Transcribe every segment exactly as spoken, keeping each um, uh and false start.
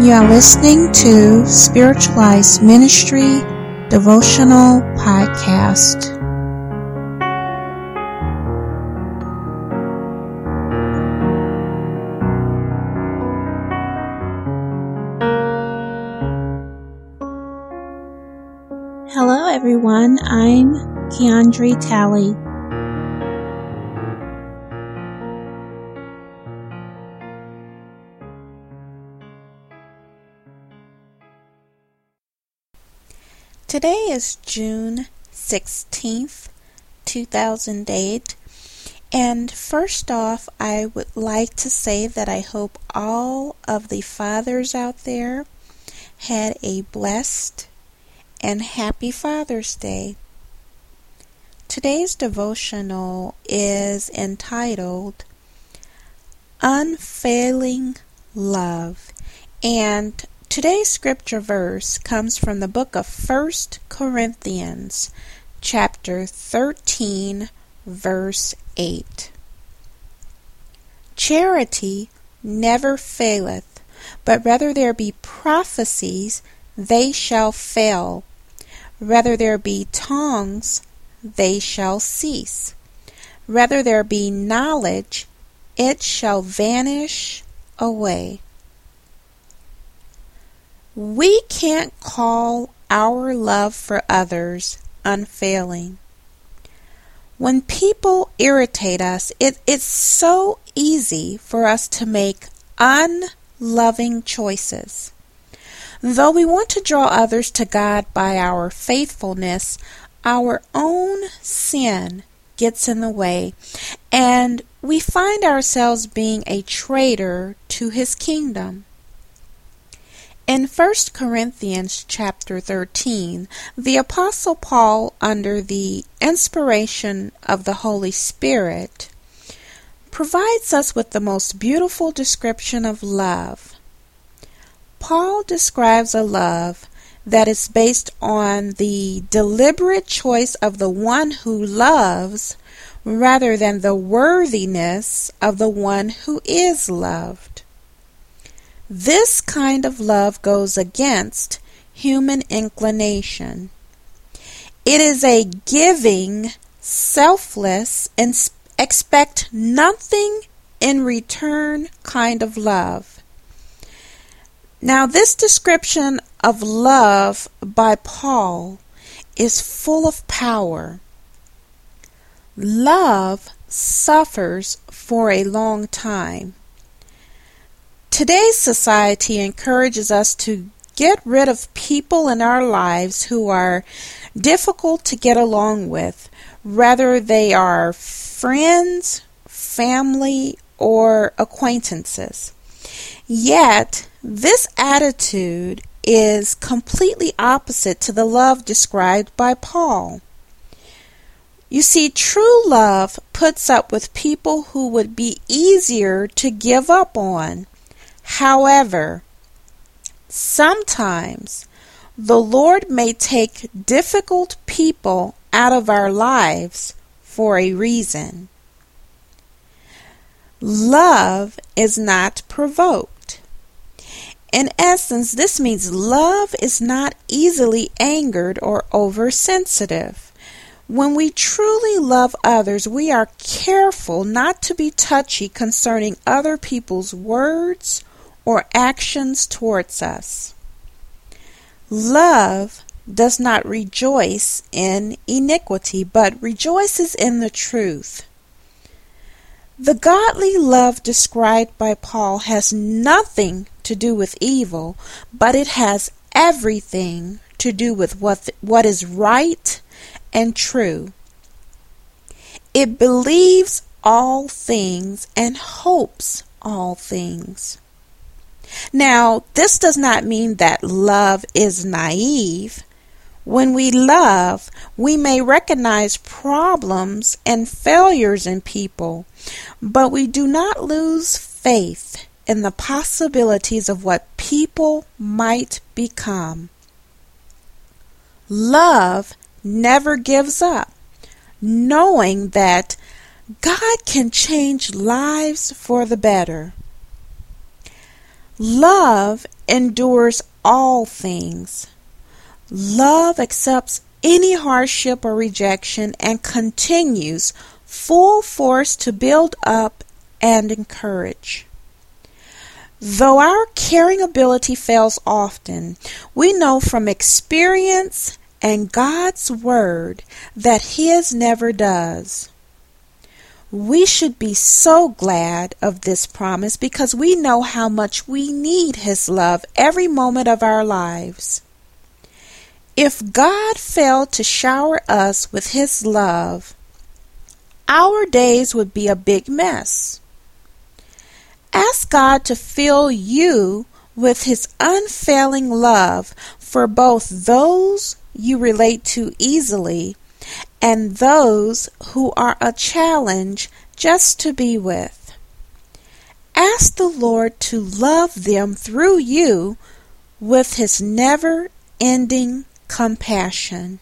You are listening to Spiritualized Ministry Devotional Podcast. Hello everyone, I'm Keandre Talley. Today is June sixteenth, two thousand eight, and first off, I would like to say that I hope all of the fathers out there had a blessed and happy Father's Day. Today's devotional is entitled Unfailing Love, and today's scripture verse comes from the book of First Corinthians, chapter thirteen, verse eight. Charity never faileth, but rather there be prophecies, they shall fail. Rather there be tongues, they shall cease. Rather there be knowledge, it shall vanish away. We can't call our love for others unfailing. When people irritate us, it, it's so easy for us to make unloving choices. Though we want to draw others to God by our faithfulness, our own sin gets in the way, and we find ourselves being a traitor to His kingdom. In First Corinthians chapter thirteen, the Apostle Paul, under the inspiration of the Holy Spirit, provides us with the most beautiful description of love. Paul describes a love that is based on the deliberate choice of the one who loves rather than the worthiness of the one who is loved. This kind of love goes against human inclination. It is a giving, selfless, and expect nothing in return kind of love. Now, this description of love by Paul is full of power. Love suffers for a long time. Today's society encourages us to get rid of people in our lives who are difficult to get along with, whether they are friends, family, or acquaintances. Yet, this attitude is completely opposite to the love described by Paul. You see, true love puts up with people who would be easier to give up on. However, sometimes the Lord may take difficult people out of our lives for a reason. Love is not provoked. In essence, this means love is not easily angered or oversensitive. When we truly love others, we are careful not to be touchy concerning other people's words or actions towards us. Love does not rejoice in iniquity, but rejoices in the truth. The godly love described by Paul has nothing to do with evil, but it has everything to do with what, what is right and true. It believes all things and hopes all things. Now, this does not mean that love is naive. When we love, we may recognize problems and failures in people, but we do not lose faith in the possibilities of what people might become. Love never gives up, knowing that God can change lives for the better. Love endures all things. Love accepts any hardship or rejection and continues full force to build up and encourage. Though our caring ability fails often, we know from experience and God's Word that His never does. We should be so glad of this promise because we know how much we need His love every moment of our lives. If God failed to shower us with His love, our days would be a big mess. Ask God to fill you with His unfailing love for both those you relate to easily and those who are a challenge just to be with. Ask the Lord to love them through you with His never-ending compassion.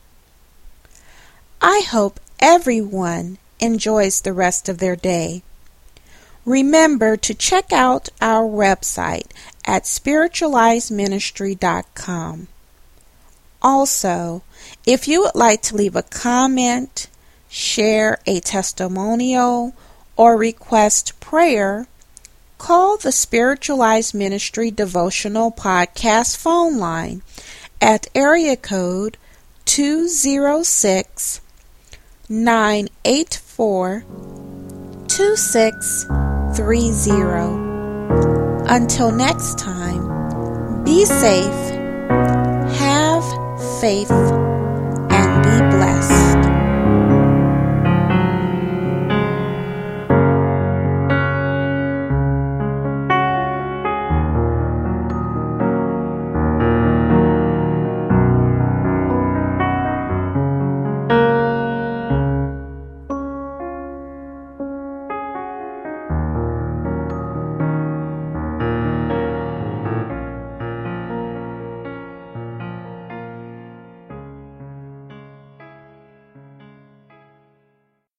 I hope everyone enjoys the rest of their day. Remember to check out our website at spiritualized ministry dot com. Also, if you would like to leave a comment, share a testimonial, or request prayer, call the Spiritualized Ministry Devotional Podcast phone line at area code two zero six, nine eight four, two six three zero. Until next time, be safe, have faith,